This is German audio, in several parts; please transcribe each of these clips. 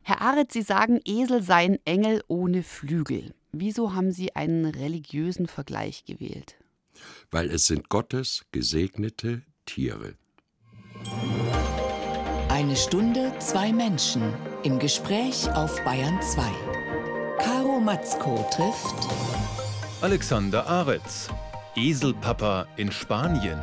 Herr Arendt, Sie sagen, Esel seien Engel ohne Flügel. Wieso haben Sie einen religiösen Vergleich gewählt? Weil es sind Gottes gesegnete Tiere. Eine Stunde, zwei Menschen im Gespräch auf Bayern 2. Caro Matzko trifft Alexander Aretz, Eselpapa in Spanien.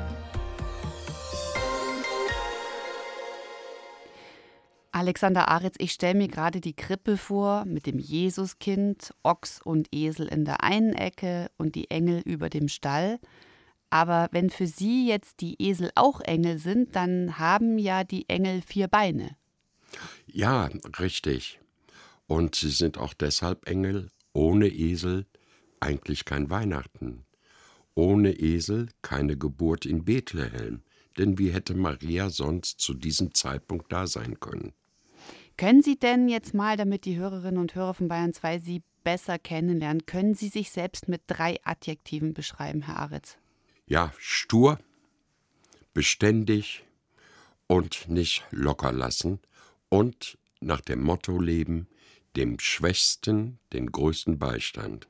Alexander Aretz, ich stelle mir gerade die Krippe vor mit dem Jesuskind, Ochs und Esel in der einen Ecke und die Engel über dem Stall. Aber wenn für Sie jetzt die Esel auch Engel sind, dann haben ja die Engel 4 Beine. Ja, richtig. Und sie sind auch deshalb Engel. Ohne Esel eigentlich kein Weihnachten. Ohne Esel keine Geburt in Bethlehem. Denn wie hätte Maria sonst zu diesem Zeitpunkt da sein können? Können Sie denn jetzt mal, damit die Hörerinnen und Hörer von Bayern 2 Sie besser kennenlernen, können Sie sich selbst mit 3 Adjektiven beschreiben, Herr Aretz? Ja, stur, beständig und nicht locker lassen und nach dem Motto leben, dem Schwächsten den größten Beistand.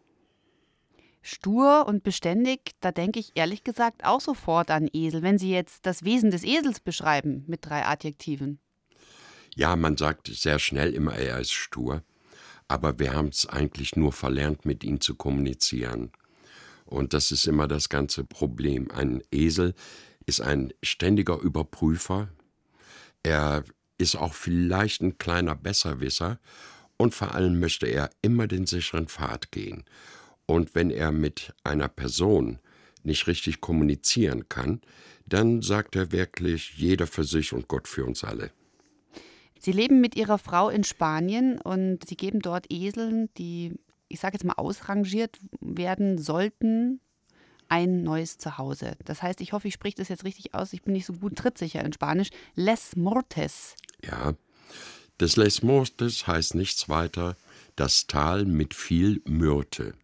Stur und beständig, da denke ich ehrlich gesagt auch sofort an Esel, wenn Sie jetzt das Wesen des Esels beschreiben mit 3 Adjektiven. Ja, man sagt sehr schnell immer, er ist stur, aber wir haben es eigentlich nur verlernt, mit ihm zu kommunizieren. Und das ist immer das ganze Problem. Ein Esel ist ein ständiger Überprüfer. Er ist auch vielleicht ein kleiner Besserwisser und vor allem möchte er immer den sicheren Pfad gehen. Und wenn er mit einer Person nicht richtig kommunizieren kann, dann sagt er wirklich, jeder für sich und Gott für uns alle. Sie leben mit Ihrer Frau in Spanien und Sie geben dort Eseln, die, ich sage jetzt mal, ausrangiert werden sollten, ein neues Zuhause. Das heißt, ich hoffe, ich spreche das jetzt richtig aus, ich bin nicht so gut trittsicher in Spanisch. Les Mortes. Ja, das Les Mortes heißt nichts weiter, das Tal mit viel Myrte.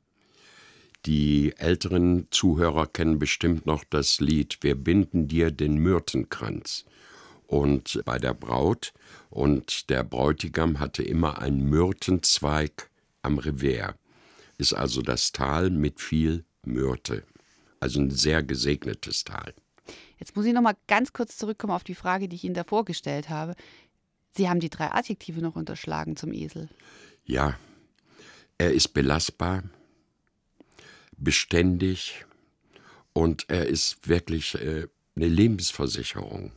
Die älteren Zuhörer kennen bestimmt noch das Lied Wir binden dir den Myrtenkranz. Und bei der Braut und der Bräutigam hatte immer einen Myrtenzweig am Revers. Ist also das Tal mit viel Myrte. Also ein sehr gesegnetes Tal. Jetzt muss ich noch mal ganz kurz zurückkommen auf die Frage, die ich Ihnen davor gestellt habe. Sie haben die 3 Adjektive noch unterschlagen zum Esel. Ja, er ist belastbar, beständig und er ist wirklich eine Lebensversicherung,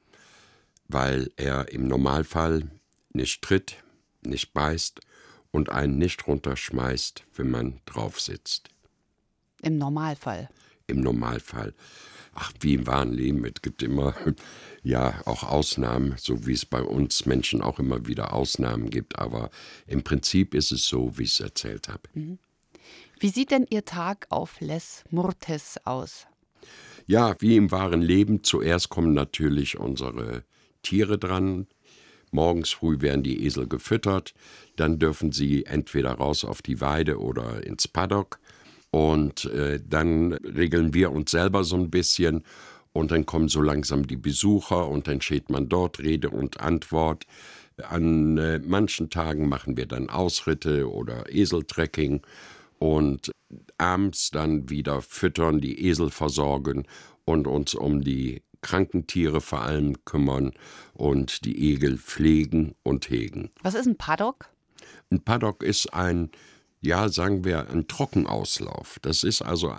weil er im Normalfall nicht tritt, nicht beißt und einen nicht runterschmeißt, wenn man drauf sitzt. Im Normalfall. Im Normalfall. Ach, wie im wahren Leben, es gibt immer, ja, auch Ausnahmen, so wie es bei uns Menschen auch immer wieder Ausnahmen gibt, aber im Prinzip ist es so, wie ich es erzählt habe. Wie sieht denn Ihr Tag auf Les Mortes aus? Ja, wie im wahren Leben, zuerst kommen natürlich unsere Tiere dran. Morgens früh werden die Esel gefüttert, dann dürfen sie entweder raus auf die Weide oder ins Paddock. Und dann regeln wir uns selber so ein bisschen und dann kommen so langsam die Besucher und dann steht man dort, Rede und Antwort. An manchen Tagen machen wir dann Ausritte oder Eseltrekking und abends dann wieder füttern, die Esel versorgen und uns um die kranken Tiere vor allem kümmern und die Esel pflegen und hegen. Was ist ein Paddock? Ein Paddock ist ein, ja, sagen wir, ein Trockenauslauf. Das ist also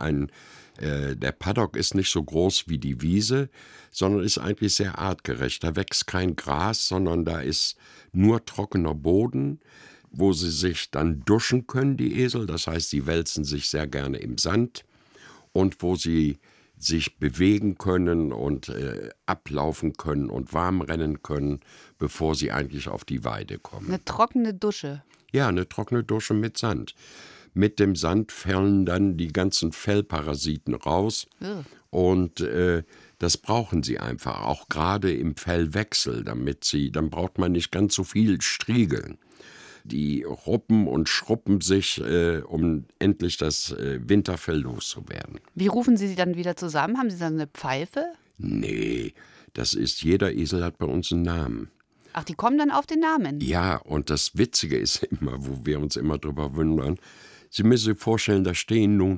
der Paddock ist nicht so groß wie die Wiese, sondern ist eigentlich sehr artgerecht. Da wächst kein Gras, sondern da ist nur trockener Boden, wo sie sich dann duschen können, die Esel. Das heißt, sie wälzen sich sehr gerne im Sand und wo sie sich bewegen können und ablaufen können und warm rennen können, bevor sie eigentlich auf die Weide kommen. Eine trockene Dusche. Ja, eine trockene Dusche mit Sand. Mit dem Sand fallen dann die ganzen Fellparasiten raus und das brauchen sie einfach, auch gerade im Fellwechsel, dann braucht man nicht ganz so viel striegeln. Die ruppen und schruppen sich, um endlich das Winterfell loszuwerden. Wie rufen Sie sie dann wieder zusammen? Haben Sie dann eine Pfeife? Nee, jeder Esel hat bei uns einen Namen. Ach, die kommen dann auf den Namen? Ja, und das Witzige ist immer, wo wir uns immer drüber wundern, Sie müssen sich vorstellen, da stehen nun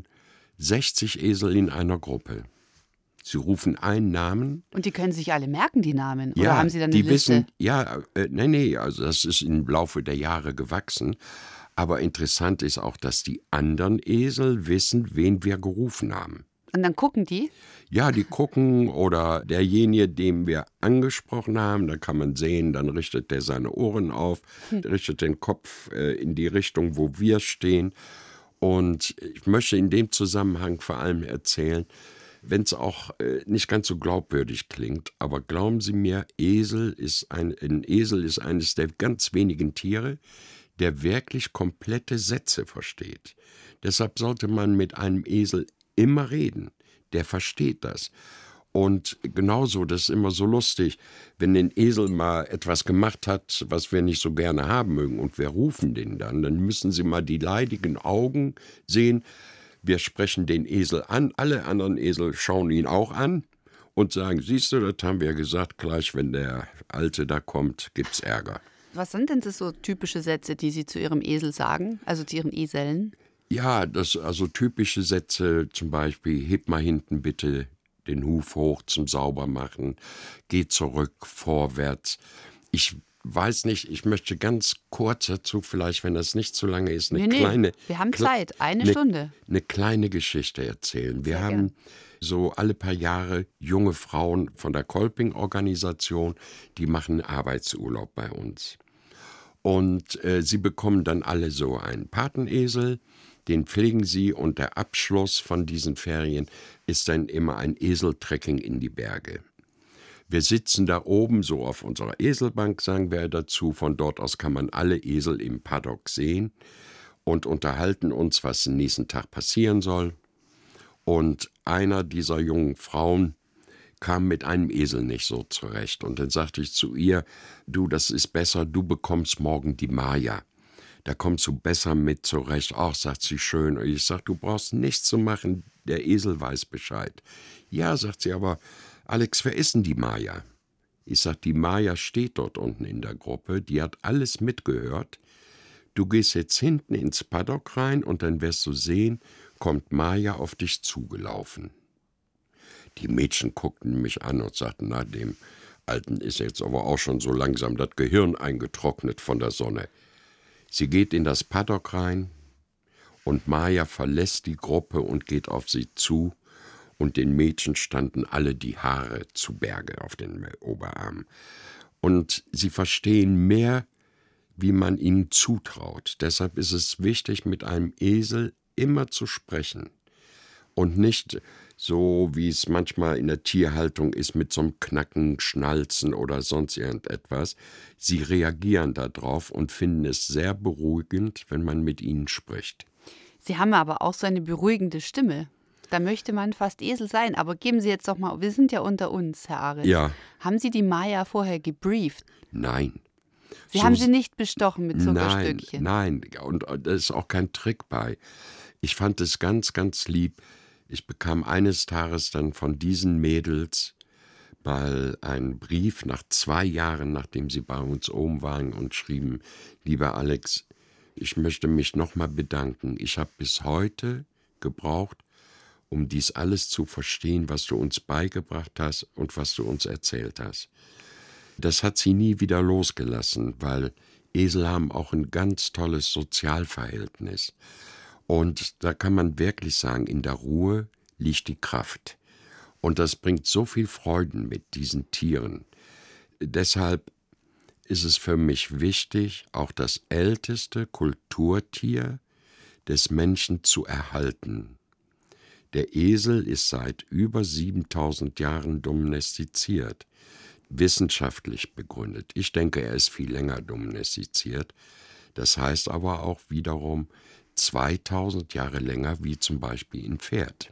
60 Esel in einer Gruppe. Sie rufen einen Namen. Und die können sich alle merken, die Namen? Oder Ja, haben Sie dann eine die Liste? wissen, nee, also das ist im Laufe der Jahre gewachsen. Aber interessant ist auch, dass die anderen Esel wissen, wen wir gerufen haben. Und dann gucken die? Ja, die gucken oder derjenige, den wir angesprochen haben, da kann man sehen, dann richtet der seine Ohren auf, richtet den Kopf in die Richtung, wo wir stehen. Und ich möchte in dem Zusammenhang vor allem erzählen, wenn es auch nicht ganz so glaubwürdig klingt, aber glauben Sie mir, ein Esel ist eines der ganz wenigen Tiere, der wirklich komplette Sätze versteht. Deshalb sollte man mit einem Esel immer reden. Der versteht das. Und genauso, das ist immer so lustig, wenn ein Esel mal etwas gemacht hat, was wir nicht so gerne haben mögen und wir rufen den dann müssen Sie mal die leidigen Augen sehen. Wir sprechen den Esel an, alle anderen Esel schauen ihn auch an und sagen, siehst du, das haben wir gesagt, gleich wenn der Alte da kommt, gibt's Ärger. Was sind denn das so typische Sätze, die Sie zu Ihrem Esel sagen, also zu Ihren Eseln? Ja, also typische Sätze, zum Beispiel, heb mal hinten bitte den Huf hoch zum Saubermachen, geh zurück, vorwärts. Ich weiß nicht, ich möchte ganz kurz dazu, vielleicht, wenn das nicht zu lange ist, Nee, wir haben Zeit, eine Stunde. Eine kleine Geschichte erzählen. Wir haben so alle paar Jahre junge Frauen von der Kolping-Organisation, die machen Arbeitsurlaub bei uns. Und sie bekommen dann alle so einen Patenesel, den pflegen sie und der Abschluss von diesen Ferien ist dann immer ein Eseltrekking in die Berge. Wir sitzen da oben so auf unserer Eselbank, sagen wir dazu. Von dort aus kann man alle Esel im Paddock sehen und unterhalten uns, was den nächsten Tag passieren soll. Und einer dieser jungen Frauen kam mit einem Esel nicht so zurecht. Und dann sagte ich zu ihr, du, das ist besser, du bekommst morgen die Maya. Da kommst du besser mit zurecht. Ach, sagt sie schön. Und ich sag, du brauchst nichts zu machen, der Esel weiß Bescheid. Ja, sagt sie, aber Alex, wer ist denn die Maya? Ich sag, die Maya steht dort unten in der Gruppe, die hat alles mitgehört. Du gehst jetzt hinten ins Paddock rein und dann wirst du sehen, kommt Maya auf dich zugelaufen. Die Mädchen guckten mich an und sagten, na, dem Alten ist jetzt aber auch schon so langsam das Gehirn eingetrocknet von der Sonne. Sie geht in das Paddock rein und Maya verlässt die Gruppe und geht auf sie zu und den Mädchen standen alle die Haare zu Berge auf den Oberarmen. Und sie verstehen mehr, wie man ihnen zutraut. Deshalb ist es wichtig, mit einem Esel immer zu sprechen und nicht so, wie es manchmal in der Tierhaltung ist, mit so einem Knacken, Schnalzen oder sonst irgendetwas. Sie reagieren darauf und finden es sehr beruhigend, wenn man mit ihnen spricht. Sie haben aber auch so eine beruhigende Stimme. Da möchte man fast Esel sein. Aber geben Sie jetzt doch mal, wir sind ja unter uns, Herr Aritz. Ja. Haben Sie die Maya vorher gebrieft? Nein. Sie haben sie nicht bestochen mit Zuckerstückchen? Nein, und da ist auch kein Trick bei. Ich fand es ganz, ganz lieb. Ich bekam eines Tages dann von diesen Mädels mal einen Brief nach 2 Jahren, nachdem sie bei uns oben waren und schrieben, lieber Alex, ich möchte mich nochmal bedanken. Ich habe bis heute gebraucht, um dies alles zu verstehen, was du uns beigebracht hast und was du uns erzählt hast. Das hat sie nie wieder losgelassen, weil Esel haben auch ein ganz tolles Sozialverhältnis. Und da kann man wirklich sagen, in der Ruhe liegt die Kraft. Und das bringt so viel Freuden mit diesen Tieren. Deshalb ist es für mich wichtig, auch das älteste Kulturtier des Menschen zu erhalten. Der Esel ist seit über 7000 Jahren domestiziert, wissenschaftlich begründet. Ich denke, er ist viel länger domestiziert. Das heißt aber auch wiederum 2000 Jahre länger wie zum Beispiel ein Pferd.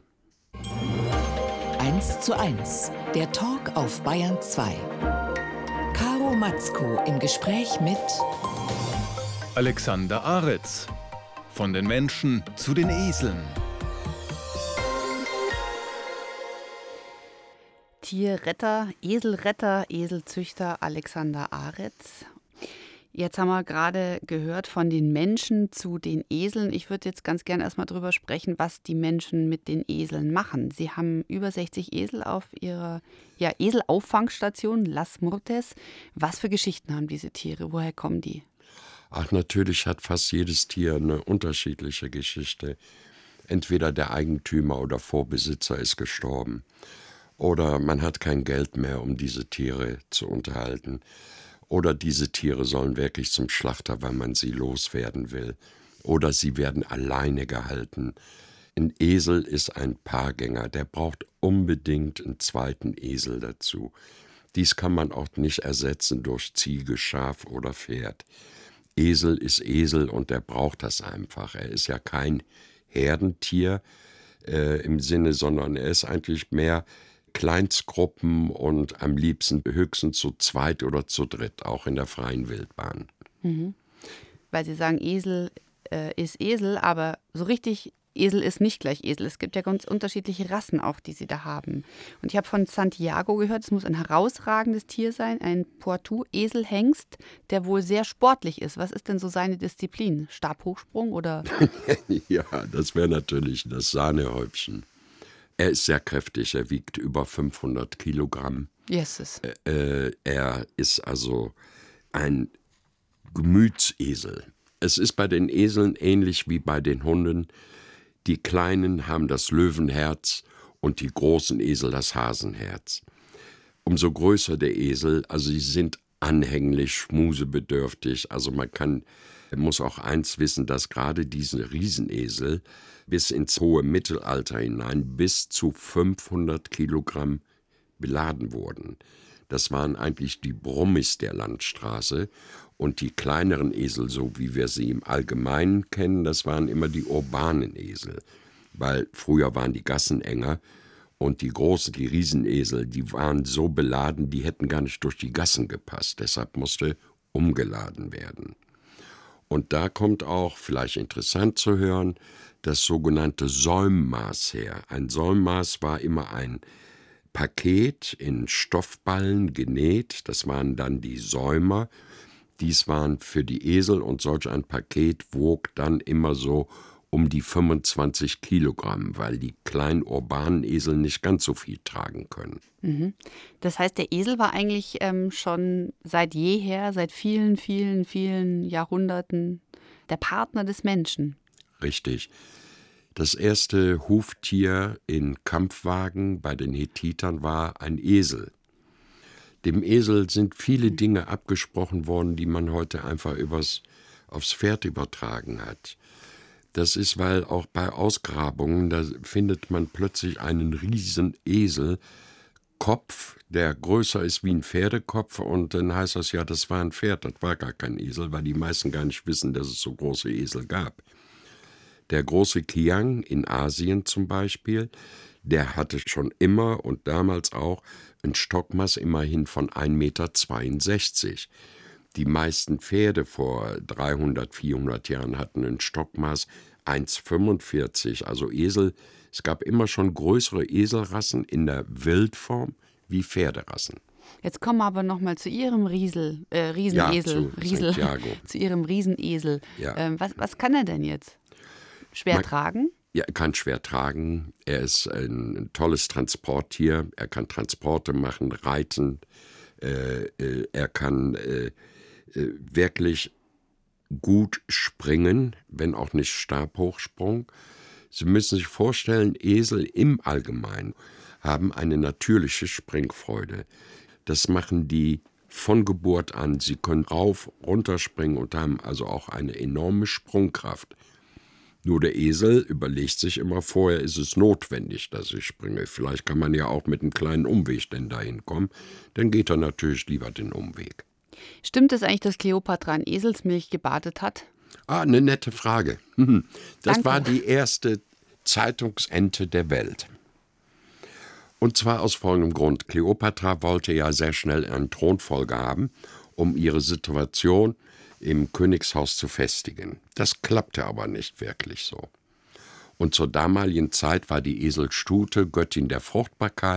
1:1, der Talk auf Bayern 2. Caro Matzko im Gespräch mit Alexander Aritz. Von den Menschen zu den Eseln. Tierretter, Eselzüchter Alexander Aretz. Jetzt haben wir gerade gehört von den Menschen zu den Eseln. Ich würde jetzt ganz gerne erstmal drüber sprechen, was die Menschen mit den Eseln machen. Sie haben über 60 Esel auf ihrer Eselauffangstation Las Murtes. Was für Geschichten haben diese Tiere? Woher kommen die? Ach, natürlich hat fast jedes Tier eine unterschiedliche Geschichte. Entweder der Eigentümer oder Vorbesitzer ist gestorben. Oder man hat kein Geld mehr, um diese Tiere zu unterhalten. Oder diese Tiere sollen wirklich zum Schlachter, weil man sie loswerden will. Oder sie werden alleine gehalten. Ein Esel ist ein Paargänger, der braucht unbedingt einen zweiten Esel dazu. Dies kann man auch nicht ersetzen durch Ziege, Schaf oder Pferd. Esel ist Esel und der braucht das einfach. Er ist ja kein Herdentier im Sinne, sondern er ist eigentlich mehr Kleinstgruppen und am liebsten höchstens zu zweit oder zu dritt, auch in der freien Wildbahn. Mhm. Weil Sie sagen, Esel ist Esel, aber so richtig Esel ist nicht gleich Esel. Es gibt ja ganz unterschiedliche Rassen auch, die Sie da haben. Und ich habe von Santiago gehört, es muss ein herausragendes Tier sein, ein Poitou-Eselhengst, der wohl sehr sportlich ist. Was ist denn so seine Disziplin? Stabhochsprung oder? Ja, das wäre natürlich das Sahnehäubchen. Er ist sehr kräftig, er wiegt über 500 Kilogramm. Jesus. Er ist also ein Gemütsesel. Es ist bei den Eseln ähnlich wie bei den Hunden. Die Kleinen haben das Löwenherz und die großen Esel das Hasenherz. Umso größer der Esel, also sie sind anhänglich, schmusebedürftig. Also man muss auch eins wissen, dass gerade diese Riesenesel bis ins hohe Mittelalter hinein bis zu 500 Kilogramm beladen wurden. Das waren eigentlich die Brummis der Landstraße. Und die kleineren Esel, so wie wir sie im Allgemeinen kennen, das waren immer die urbanen Esel. Weil früher waren die Gassen enger und die Riesenesel, die waren so beladen, die hätten gar nicht durch die Gassen gepasst. Deshalb musste umgeladen werden. Und da kommt auch, vielleicht interessant zu hören, das sogenannte Säummaß her. Ein Säummaß war immer ein Paket in Stoffballen genäht, das waren dann die Säumer. Dies waren für die Esel und solch ein Paket wog dann immer so um die 25 Kilogramm, weil die kleinen urbanen Esel nicht ganz so viel tragen können. Mhm. Das heißt, der Esel war eigentlich schon seit jeher, seit vielen, vielen, vielen Jahrhunderten der Partner des Menschen. Richtig. Das erste Huftier in Kampfwagen bei den Hethitern war ein Esel. Dem Esel sind viele Dinge abgesprochen worden, die man heute einfach aufs Pferd übertragen hat. Das ist, weil auch bei Ausgrabungen, da findet man plötzlich einen riesen Eselkopf, der größer ist wie ein Pferdekopf, und dann heißt das ja, das war ein Pferd, das war gar kein Esel, weil die meisten gar nicht wissen, dass es so große Esel gab. Der große Kiang in Asien zum Beispiel, der hatte schon immer und damals auch ein Stockmaß immerhin von 1,62 Meter. Die meisten Pferde vor 300, 400 Jahren hatten ein Stockmaß 1,45. Also Esel, es gab immer schon größere Eselrassen in der Wildform wie Pferderassen. Jetzt kommen wir aber noch mal zu Ihrem Riesenesel. Zu Ihrem Riesenesel. Ja. Was kann er denn jetzt? Schwer tragen? Ja, er kann schwer tragen. Er ist ein tolles Transporttier. Er kann Transporte machen, reiten. Er kann wirklich gut springen, wenn auch nicht Stabhochsprung. Sie müssen sich vorstellen, Esel im Allgemeinen haben eine natürliche Springfreude. Das machen die von Geburt an. Sie können rauf, runterspringen und haben also auch eine enorme Sprungkraft. Nur der Esel überlegt sich immer vorher, ist es notwendig, dass ich springe. Vielleicht kann man ja auch mit einem kleinen Umweg denn dahin kommen. Dann geht er natürlich lieber den Umweg. Stimmt es eigentlich, dass Kleopatra in Eselsmilch gebadet hat? Eine nette Frage. Das Danke. war die erste Zeitungsente der Welt. Und zwar aus folgendem Grund. Kleopatra wollte ja sehr schnell einen Thronfolger haben, um ihre Situation im Königshaus zu festigen. Das klappte aber nicht wirklich so. Und zur damaligen Zeit war die Eselstute Göttin der Fruchtbarkeit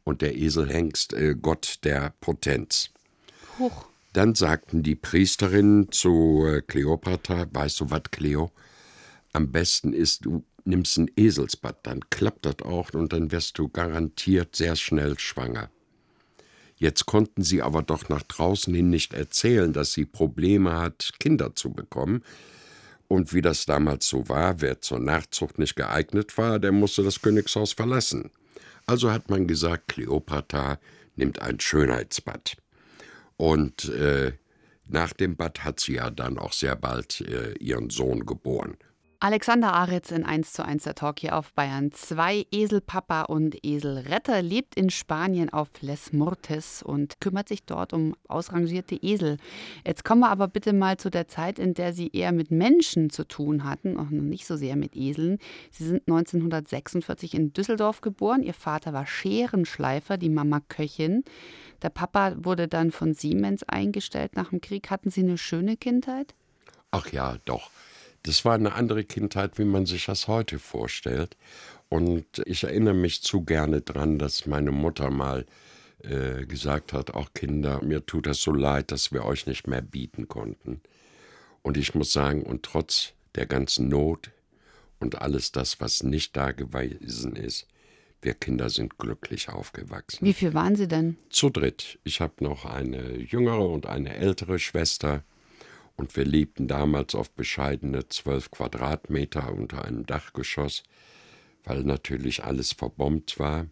und der Eselhengst Gott der Potenz. Huch. Dann sagten die Priesterinnen zu Kleopatra, weißt du was, Cleo, am besten ist, du nimmst ein Eselsbad, dann klappt das auch und dann wirst du garantiert sehr schnell schwanger. Jetzt konnten sie aber doch nach draußen hin nicht erzählen, dass sie Probleme hat, Kinder zu bekommen. Und wie das damals so war, wer zur Nachzucht nicht geeignet war, der musste das Königshaus verlassen. Also hat man gesagt, Kleopatra nimmt ein Schönheitsbad. Und nach dem Bad hat sie ja dann auch sehr bald ihren Sohn geboren. Alexander Aritz in 1:1 der Talk hier auf Bayern 2. Eselpapa und Eselretter lebt in Spanien auf Les Mortes und kümmert sich dort um ausrangierte Esel. Jetzt kommen wir aber bitte mal zu der Zeit, in der Sie eher mit Menschen zu tun hatten, auch noch nicht so sehr mit Eseln. Sie sind 1946 in Düsseldorf geboren. Ihr Vater war Scherenschleifer, die Mama Köchin. Der Papa wurde dann von Siemens eingestellt nach dem Krieg. Hatten Sie eine schöne Kindheit? Ach ja, doch. Das war eine andere Kindheit, wie man sich das heute vorstellt. Und ich erinnere mich zu gerne dran, dass meine Mutter mal gesagt hat, auch Kinder, mir tut das so leid, dass wir euch nicht mehr bieten konnten. Und ich muss sagen, und trotz der ganzen Not und alles das, was nicht da gewesen ist, wir Kinder sind glücklich aufgewachsen. Wie viel waren Sie denn? Zu dritt. Ich habe noch eine jüngere und eine ältere Schwester. Und wir lebten damals auf bescheidene 12 Quadratmeter unter einem Dachgeschoss, weil natürlich alles verbombt war.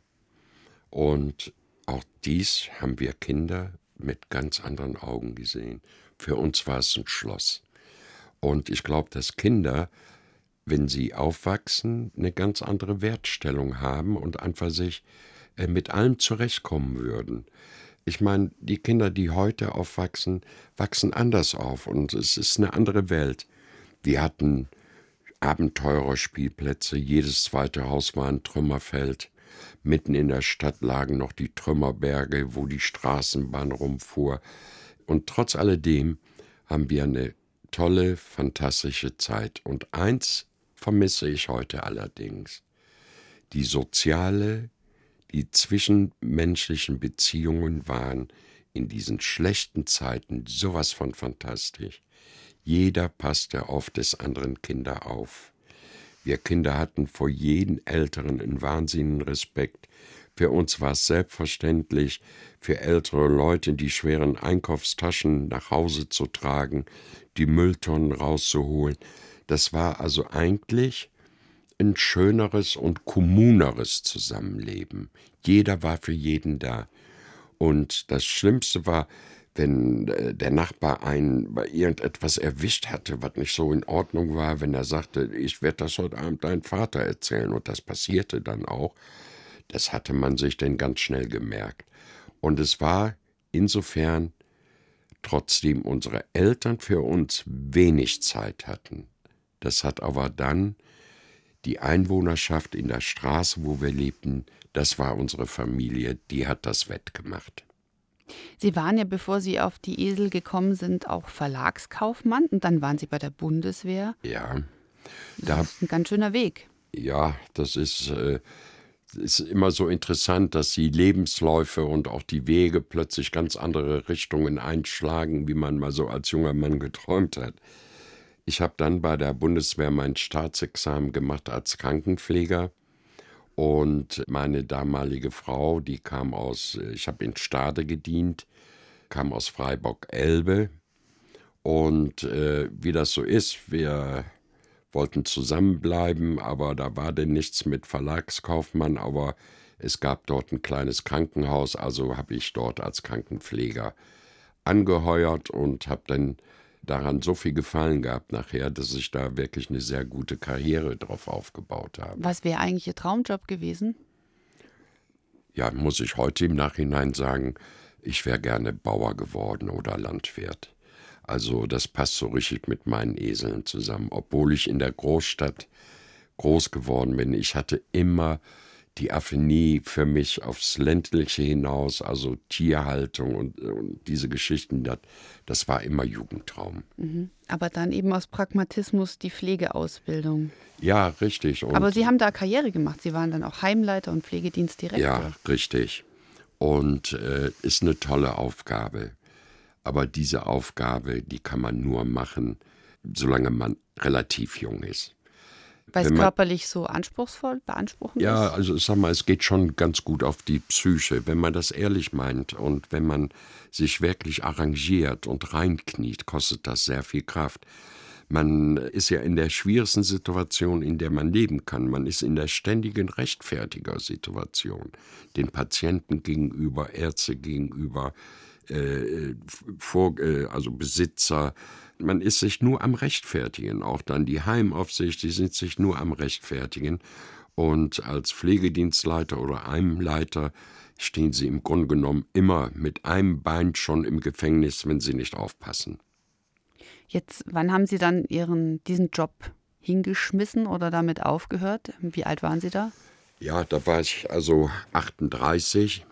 Und auch dies haben wir Kinder mit ganz anderen Augen gesehen. Für uns war es ein Schloss. Und ich glaube, dass Kinder, wenn sie aufwachsen, eine ganz andere Wertstellung haben und einfach sich mit allem zurechtkommen würden. Ich meine, die Kinder, die heute aufwachsen, wachsen anders auf und es ist eine andere Welt. Wir hatten Abenteurerspielplätze, jedes zweite Haus war ein Trümmerfeld. Mitten in der Stadt lagen noch die Trümmerberge, wo die Straßenbahn rumfuhr. Und trotz alledem haben wir eine tolle, fantastische Zeit. Und eins vermisse ich heute allerdings: die die zwischenmenschlichen Beziehungen waren in diesen schlechten Zeiten sowas von fantastisch. Jeder passte auf des anderen Kinder auf. Wir Kinder hatten vor jedem Älteren einen wahnsinnigen Respekt. Für uns war es selbstverständlich, für ältere Leute die schweren Einkaufstaschen nach Hause zu tragen, die Mülltonnen rauszuholen. Das war also eigentlich ein schöneres und kommuneres Zusammenleben. Jeder war für jeden da. Und das Schlimmste war, wenn der Nachbar einen bei irgendetwas erwischt hatte, was nicht so in Ordnung war, wenn er sagte, ich werde das heute Abend deinem Vater erzählen. Und das passierte dann auch. Das hatte man sich dann ganz schnell gemerkt. Und es war insofern, trotzdem unsere Eltern für uns wenig Zeit hatten. Das hat aber dann die Einwohnerschaft in der Straße, wo wir lebten, das war unsere Familie, die hat das wettgemacht. Sie waren ja, bevor Sie auf die Esel gekommen sind, auch Verlagskaufmann und dann waren Sie bei der Bundeswehr. Ja. Das ist ein ganz schöner Weg. Ja, das ist immer so interessant, dass die Lebensläufe und auch die Wege plötzlich ganz andere Richtungen einschlagen, wie man mal so als junger Mann geträumt hat. Ich habe dann bei der Bundeswehr mein Staatsexamen gemacht als Krankenpfleger und meine damalige Frau, die kam ich habe in Stade gedient, kam aus Freiburg-Elbe und wie das so ist, wir wollten zusammenbleiben, aber da war denn nichts mit Verlagskaufmann, aber es gab dort ein kleines Krankenhaus, also habe ich dort als Krankenpfleger angeheuert und habe dann daran so viel Gefallen gehabt nachher, dass ich da wirklich eine sehr gute Karriere drauf aufgebaut habe. Was wäre eigentlich Ihr Traumjob gewesen? Ja, muss ich heute im Nachhinein sagen, ich wäre gerne Bauer geworden oder Landwirt. Also das passt so richtig mit meinen Eseln zusammen. Obwohl ich in der Großstadt groß geworden bin, ich hatte immer die Affinie für mich aufs Ländliche hinaus, also Tierhaltung und diese Geschichten, das war immer Jugendtraum. Mhm. Aber dann eben aus Pragmatismus die Pflegeausbildung. Ja, richtig. Und aber Sie haben da Karriere gemacht. Sie waren dann auch Heimleiter und Pflegedienstdirektor. ja, richtig. und ist eine tolle Aufgabe. Aber diese Aufgabe, die kann man nur machen, solange man relativ jung ist. Weil es körperlich so beanspruchend ja, ist? also ich sag mal, es geht schon ganz gut auf die Psyche, wenn man das ehrlich meint und wenn man sich wirklich arrangiert und reinkniet, kostet das sehr viel Kraft. Man ist ja in der schwierigsten Situation, in der man leben kann. Man ist in der ständigen Rechtfertiger-Situation. Den Patienten gegenüber, Ärzte gegenüber, also Besitzer. Man ist sich nur am Rechtfertigen. Auch dann die Heimaufsicht, die sind sich nur am Rechtfertigen. Und als Pflegedienstleiter oder Heimleiter stehen sie im Grunde genommen immer mit einem Bein schon im Gefängnis, wenn sie nicht aufpassen. Jetzt, wann haben Sie dann diesen Job hingeschmissen oder damit aufgehört? Wie alt waren Sie da? Ja, da war ich also 38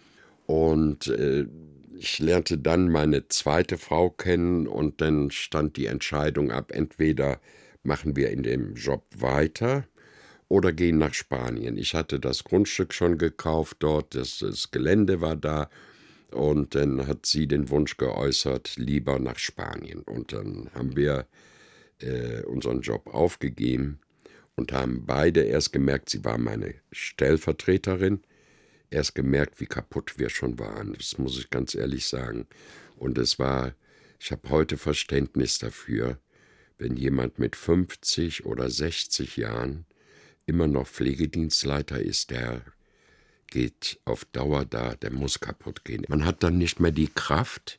und ich lernte dann meine zweite Frau kennen und dann stand die Entscheidung ab, entweder machen wir in dem Job weiter oder gehen nach Spanien. Ich hatte das Grundstück schon gekauft dort, das Gelände war da und dann hat sie den Wunsch geäußert, lieber nach Spanien. Und dann haben wir unseren Job aufgegeben und haben beide erst gemerkt, sie war meine Stellvertreterin, erst gemerkt, wie kaputt wir schon waren. Das muss ich ganz ehrlich sagen. Und ich habe heute Verständnis dafür, wenn jemand mit 50 oder 60 Jahren immer noch Pflegedienstleiter ist, der geht auf Dauer da, der muss kaputt gehen. Man hat dann nicht mehr die Kraft,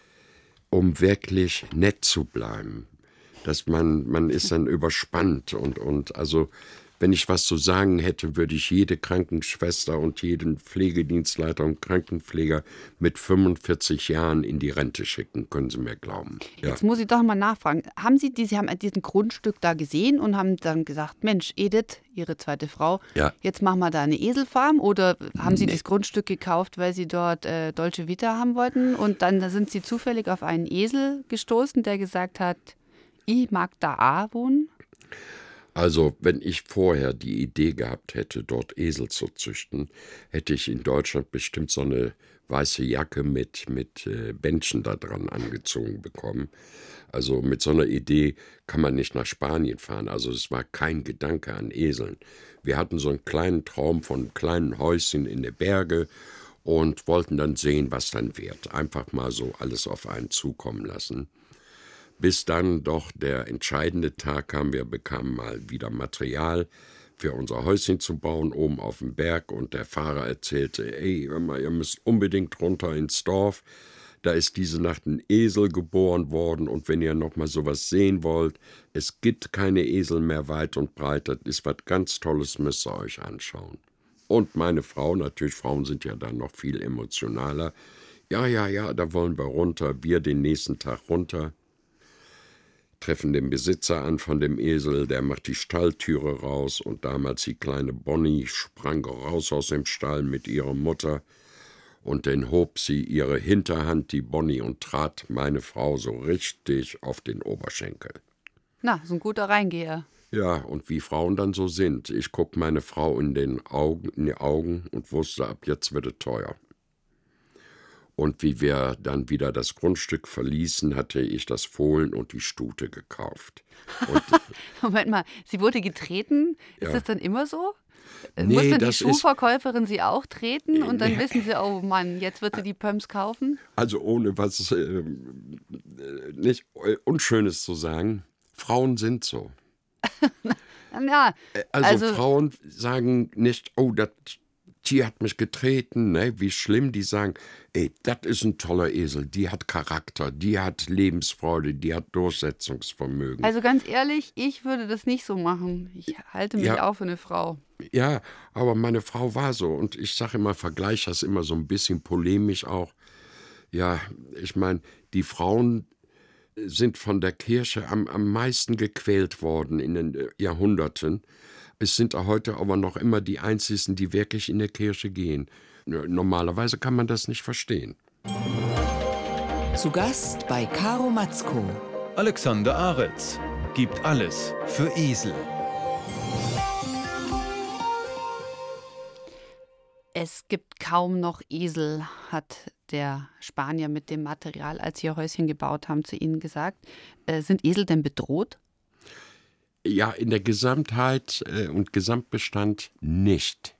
um wirklich nett zu bleiben. Dass man ist dann überspannt und also wenn ich was zu sagen hätte, würde ich jede Krankenschwester und jeden Pflegedienstleiter und Krankenpfleger mit 45 Jahren in die Rente schicken, können Sie mir glauben. Ja. Jetzt muss ich doch mal nachfragen. Sie haben diesen Grundstück da gesehen und haben dann gesagt, Mensch, Edith, Ihre zweite Frau, Ja. jetzt machen wir da eine Eselfarm? Oder haben Sie das Grundstück gekauft, weil Sie dort Dolce Vita haben wollten? Und dann sind Sie zufällig auf einen Esel gestoßen, der gesagt hat, ich mag da auch wohnen? Also, wenn ich vorher die Idee gehabt hätte, dort Esel zu züchten, hätte ich in Deutschland bestimmt so eine weiße Jacke mit Bändchen da dran angezogen bekommen. Also mit so einer Idee kann man nicht nach Spanien fahren. Also es war kein Gedanke an Eseln. Wir hatten so einen kleinen Traum von einem kleinen Häuschen in den Bergen und wollten dann sehen, was dann wird. Einfach mal so alles auf einen zukommen lassen. Bis dann doch der entscheidende Tag kam, wir bekamen mal wieder Material für unser Häuschen zu bauen, oben auf dem Berg. Und der Fahrer erzählte, ey, hör mal, ihr müsst unbedingt runter ins Dorf. Da ist diese Nacht ein Esel geboren worden. Und wenn ihr noch mal sowas sehen wollt, es gibt keine Esel mehr weit und breit. Das ist was ganz Tolles, müsst ihr euch anschauen. Und meine Frau, natürlich, Frauen sind ja dann noch viel emotionaler. Ja, da wollen wir runter. Wir den nächsten Tag runter. Treffen den Besitzer an von dem Esel, der macht die Stalltüre raus und damals die kleine Bonnie sprang raus aus dem Stall mit ihrer Mutter und dann hob sie ihre Hinterhand, die Bonnie, und trat meine Frau so richtig auf den Oberschenkel. Na, so ein guter Reingeher. Ja, und wie Frauen dann so sind. Ich guck meine Frau in die Augen und wusste, ab jetzt wird es teuer. Und wie wir dann wieder das Grundstück verließen, hatte ich das Fohlen und die Stute gekauft. Und Moment mal, sie wurde getreten? Ist Ja. das dann immer so? Nee, Muss dann die das ist- Schuhverkäuferin sie auch treten und dann Nee. wissen sie, oh Mann, jetzt wird sie die Pumps kaufen? Also ohne was nicht Unschönes zu sagen, Frauen sind so. Ja, Also Frauen sagen nicht, oh, das Tier hat mich getreten, ne? Wie schlimm. Die sagen, ey, das ist ein toller Esel, die hat Charakter, die hat Lebensfreude, die hat Durchsetzungsvermögen. also ganz ehrlich, ich würde das nicht so machen. Ich halte mich Ja. auch für eine Frau. Ja, aber meine Frau war so und ich sage immer, vergleiche das immer so ein bisschen polemisch auch. Ja, ich meine, die Frauen sind von der Kirche am meisten gequält worden in den Jahrhunderten. Es sind auch heute aber noch immer die Einzigen, die wirklich in der Kirche gehen. Normalerweise kann man das nicht verstehen. Zu Gast bei Caro Matzko. Alexander Aretz gibt alles für Esel. Es gibt kaum noch Esel, hat der Spanier mit dem Material, als sie ihr Häuschen gebaut haben, zu Ihnen gesagt. Sind Esel denn bedroht? Ja, in der Gesamtheit und Gesamtbestand nicht.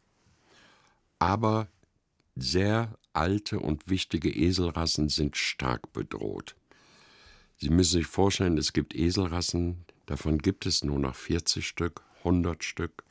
Aber sehr alte und wichtige Eselrassen sind stark bedroht. Sie müssen sich vorstellen, es gibt Eselrassen, davon gibt es nur noch 40 Stück, 100 Stück,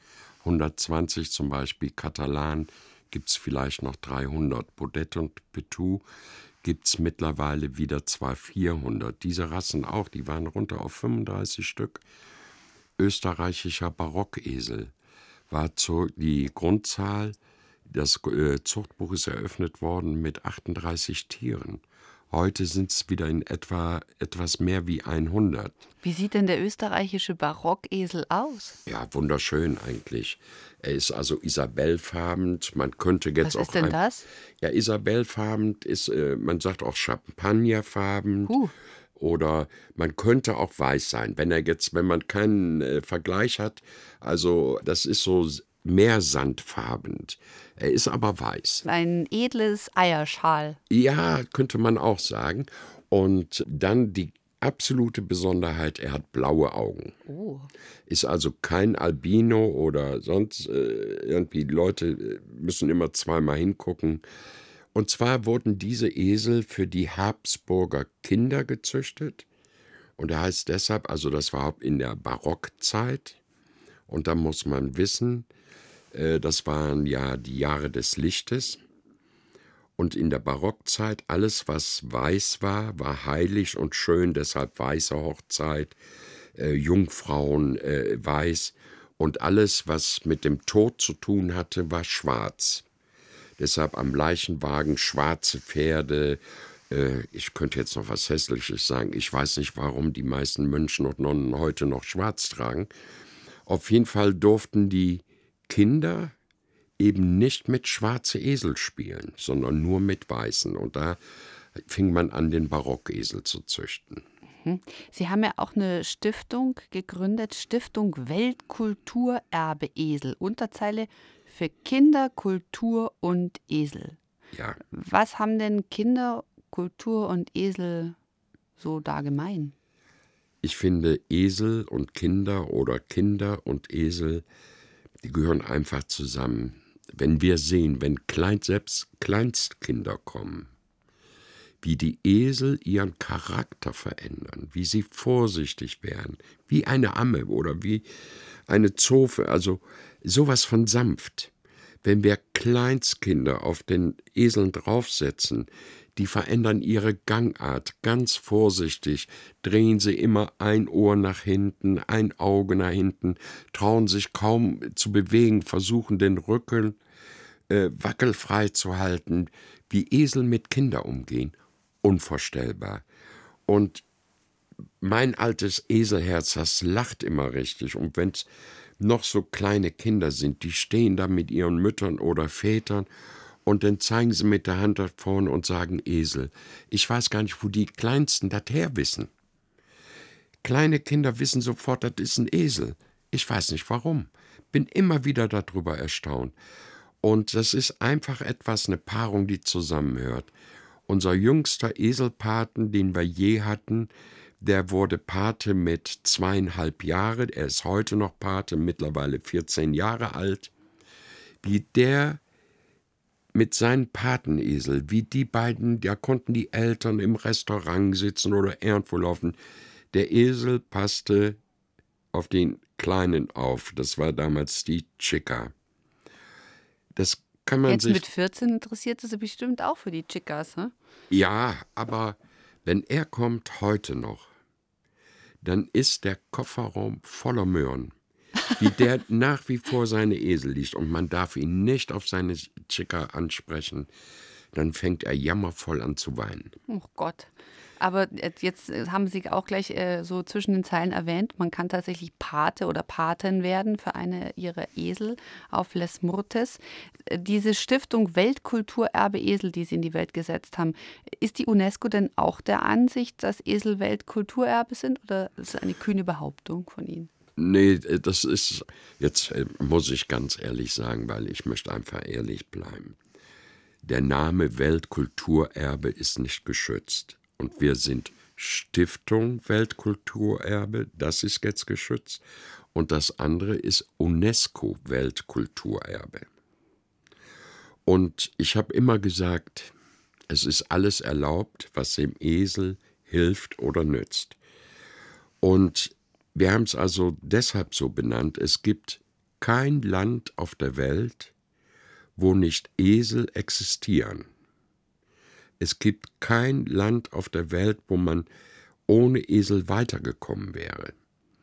120 zum Beispiel. Katalan gibt es vielleicht noch 300. Baudet und Petou gibt es mittlerweile wieder 400. Diese Rassen auch, die waren runter auf 35 Stück. Österreichischer Barockesel war die Grundzahl. Das Zuchtbuch ist eröffnet worden mit 38 Tieren. Heute sind es wieder in etwa etwas mehr wie 100. Wie sieht denn der österreichische Barockesel aus? Ja, wunderschön eigentlich. Er ist also isabellfarben. Man könnte jetzt Was ist denn das? Ja, isabellfarben ist, man sagt auch champagnerfarben. Oder man könnte auch weiß sein, wenn man keinen Vergleich hat. Also das ist so meersandfarben. Er ist aber weiß. Ein edles Eierschal. Ja, könnte man auch sagen. Und dann die absolute Besonderheit, er hat blaue Augen. Oh. Ist also kein Albino oder sonst irgendwie. Die Leute müssen immer zweimal hingucken. Und zwar wurden diese Esel für die Habsburger Kinder gezüchtet. Und er heißt deshalb, also das war in der Barockzeit. Und da muss man wissen, das waren ja die Jahre des Lichtes. Und in der Barockzeit, alles, was weiß war, war heilig und schön, deshalb weiße Hochzeit, Jungfrauen weiß. Und alles, was mit dem Tod zu tun hatte, war schwarz. Deshalb am Leichenwagen schwarze Pferde. Ich könnte jetzt noch was Hässliches sagen. Ich weiß nicht, warum die meisten Mönche und Nonnen heute noch schwarz tragen. Auf jeden Fall durften die Kinder eben nicht mit schwarzen Esel spielen, sondern nur mit weißen. Und da fing man an, den Barockesel zu züchten. Sie haben ja auch eine Stiftung gegründet, Stiftung Weltkulturerbe Esel, Unterzeile für Kinder, Kultur und Esel. Ja. Was haben denn Kinder, Kultur und Esel so da gemein? Ich finde, Esel und Kinder oder Kinder und Esel, die gehören einfach zusammen. Wenn wir sehen, wenn selbst Kleinstkinder kommen, wie die Esel ihren Charakter verändern, wie sie vorsichtig werden, wie eine Amme oder wie eine Zofe, also sowas von sanft. Wenn wir Kleinstkinder auf den Eseln draufsetzen, die verändern ihre Gangart ganz vorsichtig, drehen sie immer ein Ohr nach hinten, ein Auge nach hinten, trauen sich kaum zu bewegen, versuchen den Rücken wackelfrei zu halten, wie Esel mit Kindern umgehen. Unvorstellbar. Und mein altes Eselherz, das lacht immer richtig. Und wenn es noch so kleine Kinder sind, die stehen da mit ihren Müttern oder Vätern und dann zeigen sie mit der Hand da vorne und sagen Esel. Ich weiß gar nicht, wo die Kleinsten das her wissen. Kleine Kinder wissen sofort, das ist ein Esel. Ich weiß nicht warum. Bin immer wieder darüber erstaunt. Und das ist einfach etwas, eine Paarung, die zusammenhört. Unser jüngster Eselpaten, den wir je hatten, der wurde Pate mit 2,5 Jahren. Er ist heute noch Pate, mittlerweile 14 Jahre alt. Wie der mit seinen Patenesel, wie die beiden, da konnten die Eltern im Restaurant sitzen oder irgendwo laufen. Der Esel passte auf den Kleinen auf. Das war damals die Chica. Das kann man Jetzt sich... mit 14 interessiert es sich bestimmt auch für die Chicas, ne? Ja, aber wenn er kommt heute noch, dann ist der Kofferraum voller Möhren, wie der nach wie vor seine Esel liegt und man darf ihn nicht auf seine Chica ansprechen, dann fängt er jammervoll an zu weinen. Oh Gott. Aber jetzt haben Sie auch gleich so zwischen den Zeilen erwähnt, man kann tatsächlich Pate oder Patin werden für eine ihrer Esel auf Les Murtes. Diese Stiftung Weltkulturerbe Esel, die Sie in die Welt gesetzt haben, ist die UNESCO denn auch der Ansicht, dass Esel Weltkulturerbe sind oder ist das eine kühne Behauptung von Ihnen? Nee, das ist, jetzt muss ich ganz ehrlich sagen, weil ich möchte einfach ehrlich bleiben. Der Name Weltkulturerbe ist nicht geschützt. Und wir sind Stiftung Weltkulturerbe, das ist jetzt geschützt. Und das andere ist UNESCO Weltkulturerbe. Und ich habe immer gesagt, es ist alles erlaubt, was dem Esel hilft oder nützt. Und wir haben es also deshalb so benannt, es gibt kein Land auf der Welt, wo nicht Esel existieren. Es gibt kein Land auf der Welt, wo man ohne Esel weitergekommen wäre.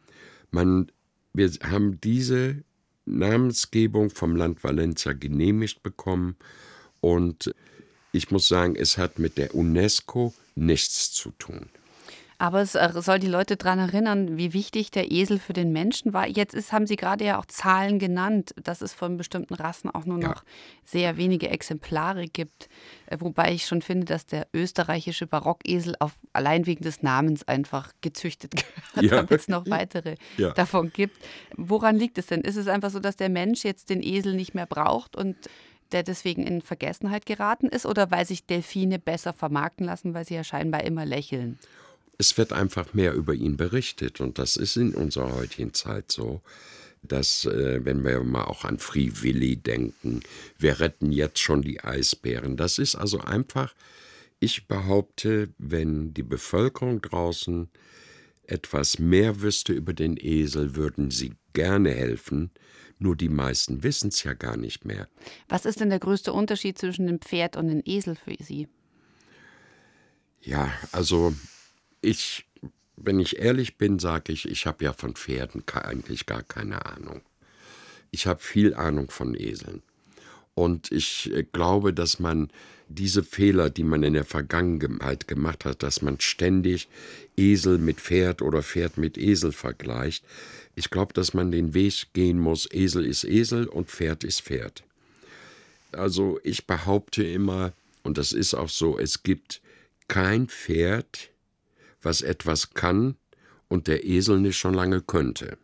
Wir haben diese Namensgebung vom Land Valencia genehmigt bekommen und ich muss sagen, es hat mit der UNESCO nichts zu tun. Aber es soll die Leute daran erinnern, wie wichtig der Esel für den Menschen war. Haben Sie gerade ja auch Zahlen genannt, dass es von bestimmten Rassen auch nur noch sehr wenige Exemplare gibt. Wobei ich schon finde, dass der österreichische Barockesel allein wegen des Namens einfach gezüchtet gehört, damit es noch weitere davon gibt. Woran liegt es denn? Ist es einfach so, dass der Mensch jetzt den Esel nicht mehr braucht und der deswegen in Vergessenheit geraten ist? Oder weil sich Delfine besser vermarkten lassen, weil sie ja scheinbar immer lächeln? Es wird einfach mehr über ihn berichtet und das ist in unserer heutigen Zeit so, dass, wenn wir mal auch an Free Willy denken, wir retten jetzt schon die Eisbären. Das ist also einfach, ich behaupte, wenn die Bevölkerung draußen etwas mehr wüsste über den Esel, würden sie gerne helfen, nur die meisten wissen es ja gar nicht mehr. Was ist denn der größte Unterschied zwischen dem Pferd und dem Esel für Sie? Ja, also wenn ich ehrlich bin, sage ich habe ja von Pferden eigentlich gar keine Ahnung. Ich habe viel Ahnung von Eseln. Und ich glaube, dass man diese Fehler, die man in der Vergangenheit gemacht hat, dass man ständig Esel mit Pferd oder Pferd mit Esel vergleicht, ich glaube, dass man den Weg gehen muss, Esel ist Esel und Pferd ist Pferd. Also ich behaupte immer, und das ist auch so, es gibt kein Pferd, was etwas kann und der Esel nicht schon lange könnte.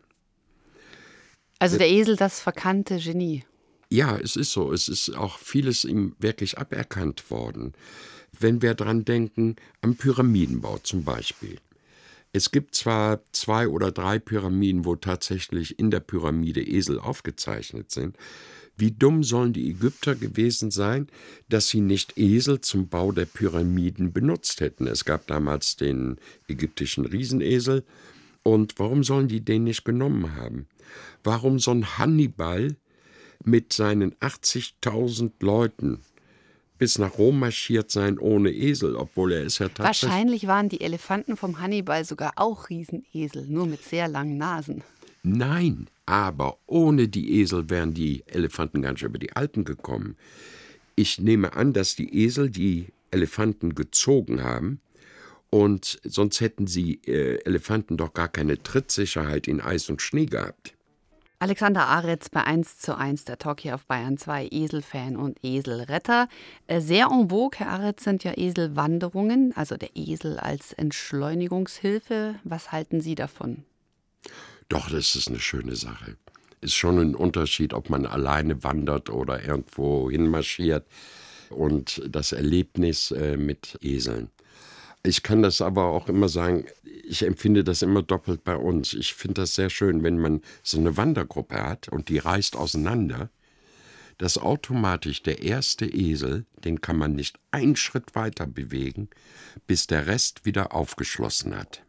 Also der Esel, das verkannte Genie. Ja, es ist so. Es ist auch vieles ihm wirklich aberkannt worden. Wenn wir dran denken, am Pyramidenbau zum Beispiel. Es gibt zwar 2 oder 3 Pyramiden, wo tatsächlich in der Pyramide Esel aufgezeichnet sind. Wie dumm sollen die Ägypter gewesen sein, dass sie nicht Esel zum Bau der Pyramiden benutzt hätten? Es gab damals den ägyptischen Riesenesel. Und warum sollen die den nicht genommen haben? Warum so ein Hannibal mit seinen 80.000 Leuten bis nach Rom marschiert sein ohne Esel, obwohl er ist ja tatsächlich... Wahrscheinlich waren die Elefanten vom Hannibal sogar auch Riesenesel, nur mit sehr langen Nasen. Nein, aber ohne die Esel wären die Elefanten gar nicht über die Alpen gekommen. Ich nehme an, dass die Esel die Elefanten gezogen haben und sonst hätten die Elefanten doch gar keine Trittsicherheit in Eis und Schnee gehabt. Alexander Aretz bei 1:1, der Talk hier auf Bayern 2, Eselfan und Eselretter. Sehr en vogue, Herr Aretz, sind ja Eselwanderungen, also der Esel als Entschleunigungshilfe. Was halten Sie davon? Doch, das ist eine schöne Sache. Ist schon ein Unterschied, ob man alleine wandert oder irgendwo hinmarschiert. Und das Erlebnis mit Eseln. Ich kann das aber auch immer sagen, ich empfinde das immer doppelt bei uns. Ich finde das sehr schön, wenn man so eine Wandergruppe hat und die reist auseinander, dass automatisch der erste Esel, den kann man nicht einen Schritt weiter bewegen, bis der Rest wieder aufgeschlossen hat.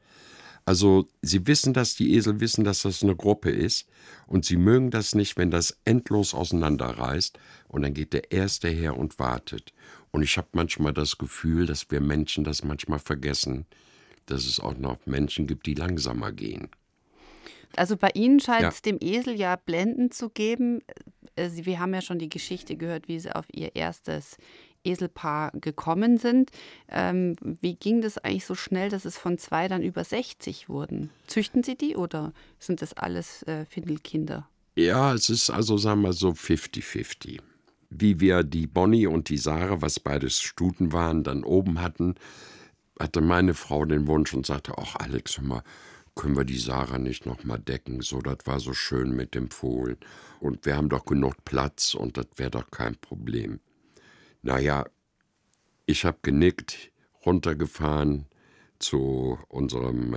Also sie wissen das, die Esel wissen, dass das eine Gruppe ist und sie mögen das nicht, wenn das endlos auseinanderreißt und dann geht der Erste her und wartet. Und ich habe manchmal das Gefühl, dass wir Menschen das manchmal vergessen, dass es auch noch Menschen gibt, die langsamer gehen. Also bei Ihnen scheint es dem Esel ja Blenden zu geben. Wir haben ja schon die Geschichte gehört, wie Sie auf Ihr erstes Eselpaar gekommen sind. Wie ging das eigentlich so schnell, dass es von 2 dann über 60 wurden? Züchten Sie die oder sind das alles Findelkinder? Ja, es ist also, sagen wir so, 50-50. Wie wir die Bonnie und die Sarah, was beides Stuten waren, dann oben hatten, hatte meine Frau den Wunsch und sagte, ach Alex, hör mal, können wir die Sarah nicht noch mal decken? So, das war so schön mit dem Fohlen. Und wir haben doch genug Platz und das wäre doch kein Problem. Naja, ich habe genickt, runtergefahren zu unserem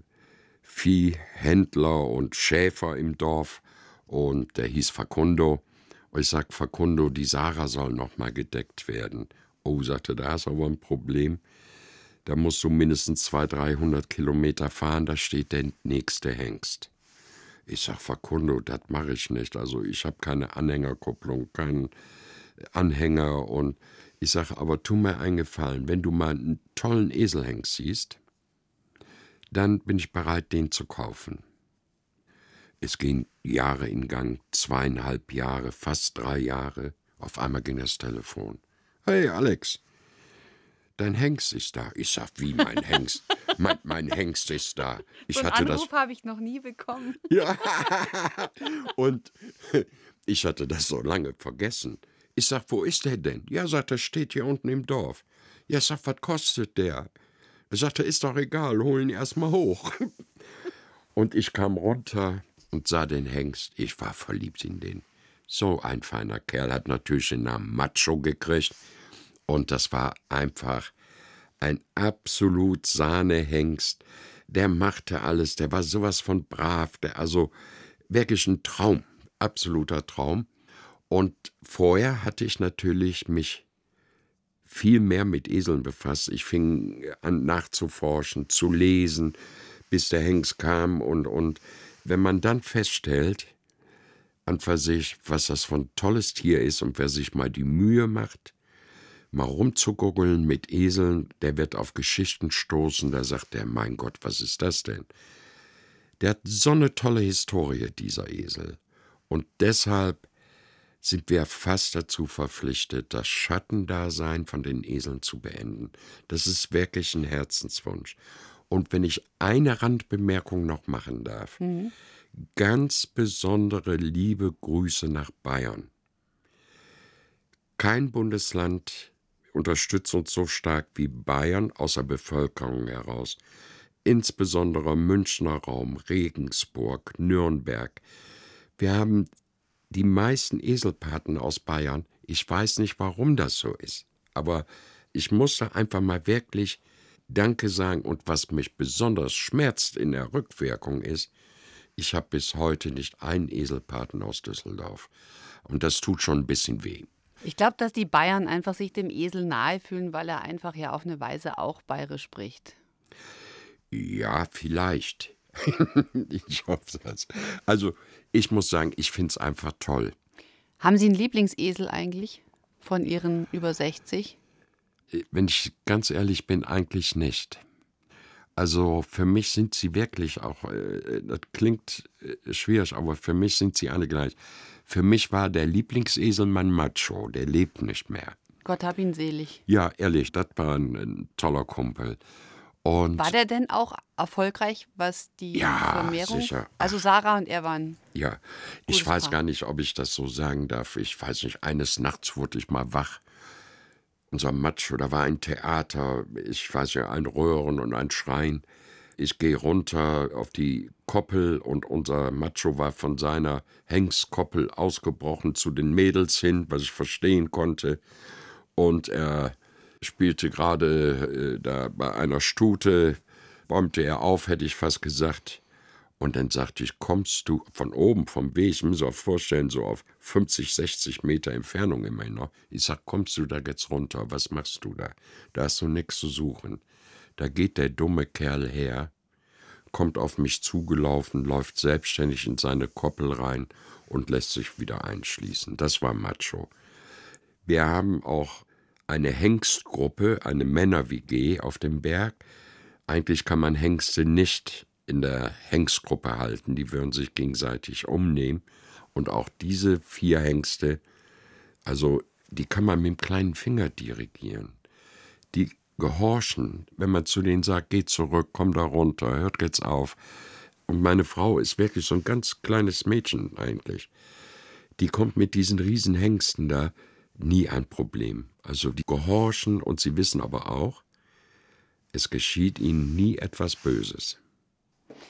Viehhändler und Schäfer im Dorf und der hieß Facundo. Und ich sag, Facundo, die Sarah soll noch mal gedeckt werden. Oh, sagte, da ist aber ein Problem. Da musst du mindestens 200-300 Kilometer fahren, da steht der nächste Hengst. Ich sag, Facundo, das mache ich nicht. Also ich habe keine Anhängerkupplung, keinen Anhänger. Und ich sag, aber tu mir einen Gefallen, wenn du mal einen tollen Eselhengst siehst, dann bin ich bereit, den zu kaufen. Es gingen Jahre in Gang, 2,5 Jahre, fast 3 Jahre. Auf einmal ging das Telefon. Hey, Alex, dein Hengst ist da. Ich sag, wie mein Hengst? mein Hengst ist da. So einen Anruf habe ich noch nie bekommen. Ja, und ich hatte das so lange vergessen. Ich sag, wo ist der denn? Ja, sagt er, steht hier unten im Dorf. Ja, sag, was kostet der? Er sagte, ist doch egal, hol ihn erst mal hoch. Und ich kam runter und sah den Hengst. Ich war verliebt in den. So ein feiner Kerl, hat natürlich den Namen Macho gekriegt. Und das war einfach ein absolut Sahnehengst. Der machte alles, der war sowas von brav, also wirklich ein Traum, absoluter Traum. Und vorher hatte ich natürlich mich viel mehr mit Eseln befasst. Ich fing an nachzuforschen, zu lesen, bis der Hengst kam. Und wenn man dann feststellt, an für sich, was das für ein tolles Tier ist und wer sich mal die Mühe macht, mal rumzuguggeln mit Eseln, der wird auf Geschichten stoßen, da sagt er, mein Gott, was ist das denn? Der hat so eine tolle Historie, dieser Esel. Und deshalb sind wir fast dazu verpflichtet, das Schattendasein von den Eseln zu beenden. Das ist wirklich ein Herzenswunsch. Und wenn ich eine Randbemerkung noch machen darf, ganz besondere liebe Grüße nach Bayern. Kein Bundesland unterstützt uns so stark wie Bayern aus der Bevölkerung heraus. Insbesondere Münchner Raum, Regensburg, Nürnberg. Wir haben die meisten Eselpaten aus Bayern. Ich weiß nicht, warum das so ist. Aber ich musste einfach mal wirklich Danke sagen. Und was mich besonders schmerzt in der Rückwirkung ist, ich habe bis heute nicht einen Eselpaten aus Düsseldorf. Und das tut schon ein bisschen weh. Ich glaube, dass die Bayern einfach sich dem Esel nahe fühlen, weil er einfach ja auf eine Weise auch bayerisch spricht. Ja, vielleicht. Ich hoffe das. Also, ich muss sagen, ich finde es einfach toll. Haben Sie einen Lieblingsesel eigentlich von Ihren über 60? Wenn ich ganz ehrlich bin, eigentlich nicht. Also für mich sind sie wirklich auch, das klingt schwierig, aber für mich sind sie alle gleich. Für mich war der Lieblingsesel mein Macho, der lebt nicht mehr. Gott hab ihn selig. Ja, ehrlich, das war ein toller Kumpel. Und war der denn auch erfolgreich, was die Vermehrung? Sicher. Also Sarah und er waren. Ja, ich weiß gar nicht, ob ich das so sagen darf. Ich weiß nicht, eines Nachts wurde ich mal wach. Unser Macho, da war ein Theater, ich weiß ja, ein Röhren und ein Schreien. Ich gehe runter auf die Koppel und unser Macho war von seiner Hengstkoppel ausgebrochen zu den Mädels hin, was ich verstehen konnte. Und er spielte gerade da bei einer Stute, bäumte er auf, hätte ich fast gesagt. Und dann sagte ich, kommst du von oben, vom Weg, ich muss mir vorstellen, so auf 50, 60 Meter Entfernung immerhin noch. Ich sag, kommst du da jetzt runter, was machst du da? Da hast du nichts zu suchen. Da geht der dumme Kerl her, kommt auf mich zugelaufen, läuft selbstständig in seine Koppel rein und lässt sich wieder einschließen. Das war Macho. Wir haben auch eine Hengstgruppe, eine Männer-WG auf dem Berg. Eigentlich kann man Hengste nicht in der Hengstgruppe halten, die würden sich gegenseitig umnehmen. Und auch diese 4 Hengste, also die kann man mit dem kleinen Finger dirigieren. Die gehorchen, wenn man zu denen sagt, geh zurück, komm da runter, hört jetzt auf. Und meine Frau ist wirklich so ein ganz kleines Mädchen eigentlich. Die kommt mit diesen riesen Hengsten da nie ein Problem. Also die gehorchen und sie wissen aber auch, es geschieht ihnen nie etwas Böses.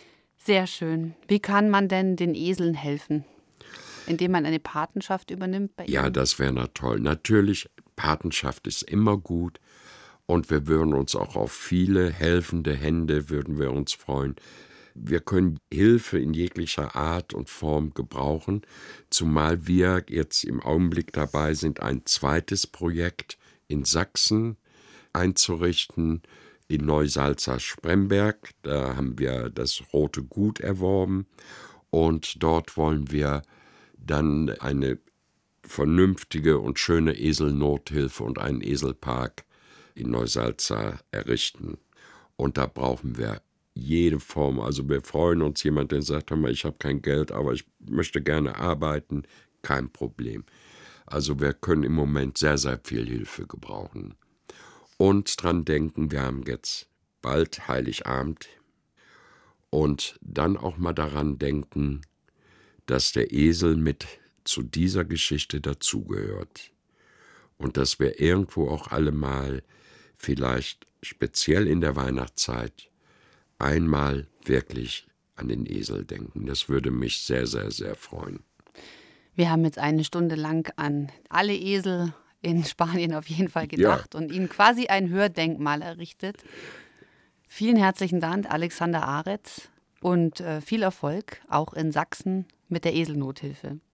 Sehr schön. Wie kann man denn den Eseln helfen? Indem man eine Patenschaft übernimmt bei ihnen? Ja, das wäre toll. Natürlich, Patenschaft ist immer gut und wir würden uns auch auf viele helfende Hände würden wir uns freuen. Wir können Hilfe in jeglicher Art und Form gebrauchen, zumal wir jetzt im Augenblick dabei sind, ein zweites Projekt in Sachsen einzurichten, in Neusalza-Spremberg. Da haben wir das Rote Gut erworben und dort wollen wir dann eine vernünftige und schöne Eselnothilfe und einen Eselpark in Neusalza errichten. Und da brauchen wir jede Form. Also wir freuen uns, jemand, der sagt, hör mal, ich habe kein Geld, aber ich möchte gerne arbeiten, kein Problem. Also wir können im Moment sehr, sehr viel Hilfe gebrauchen. Und dran denken, wir haben jetzt bald Heiligabend und dann auch mal daran denken, dass der Esel mit zu dieser Geschichte dazugehört. Und dass wir irgendwo auch alle mal, vielleicht speziell in der Weihnachtszeit, einmal wirklich an den Esel denken. Das würde mich sehr, sehr, sehr freuen. Wir haben jetzt eine Stunde lang an alle Esel in Spanien auf jeden Fall gedacht und ihnen quasi ein Hördenkmal errichtet. Vielen herzlichen Dank, Alexander Aretz, und viel Erfolg auch in Sachsen mit der Eselnothilfe.